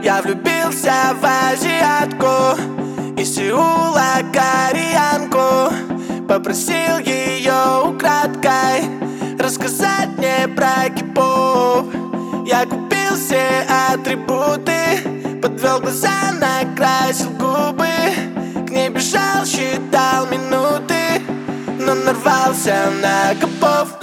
Я влюбился в азиатку из Сеула кореянку. Попросил ее украдкой рассказать мне про кей-поп. Я купил все атрибуты, подвел глаза, накрасил губы. К ней бежал, считал минуты, но нарвался на копов.